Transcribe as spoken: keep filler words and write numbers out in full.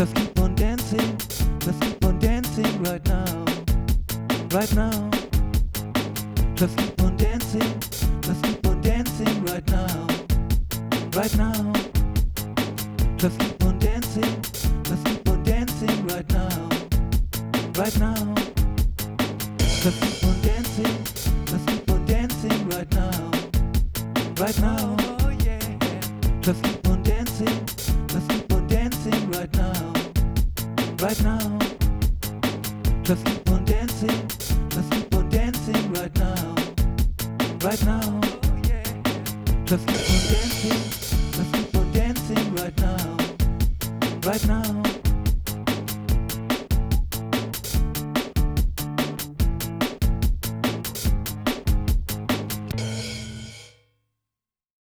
Just keep on dancing, just keep on dancing right now, right now. Just keep on dancing, just keep on dancing right now, right now. Just keep on dancing, just keep on dancing right now, right now. Just keep on dancing, just keep on dancing right now, right now. Just keep on dancing, just keep on dancing right now, right now. Just keep on dancing, just keep on dancing right now, right now. Just keep on dancing, just keep on dancing right now, right now.